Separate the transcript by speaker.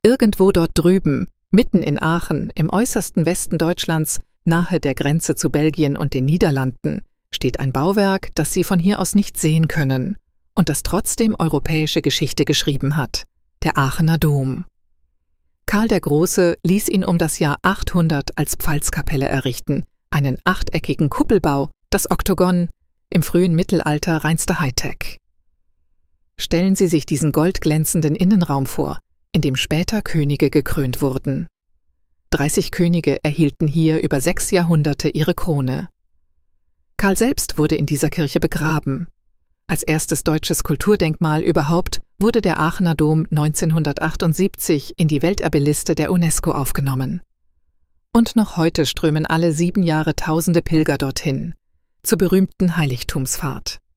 Speaker 1: Irgendwo dort drüben, mitten in Aachen, im äußersten Westen Deutschlands, nahe der Grenze zu Belgien und den Niederlanden, steht ein Bauwerk, das Sie von hier aus nicht sehen können und das trotzdem europäische Geschichte geschrieben hat: der Aachener Dom. Karl der Große ließ ihn um das Jahr 800 als Pfalzkapelle errichten, einen achteckigen Kuppelbau, das Oktogon, im frühen Mittelalter reinste Hightech. Stellen Sie sich diesen goldglänzenden Innenraum vor, in dem später Könige gekrönt wurden. 30 Könige erhielten hier über 6 Jahrhunderte ihre Krone. Karl selbst wurde in dieser Kirche begraben. Als erstes deutsches Kulturdenkmal überhaupt wurde der Aachener Dom 1978 in die Welterbeliste der UNESCO aufgenommen. Und noch heute strömen alle 7 Jahre tausende Pilger dorthin, zur berühmten Heiligtumsfahrt.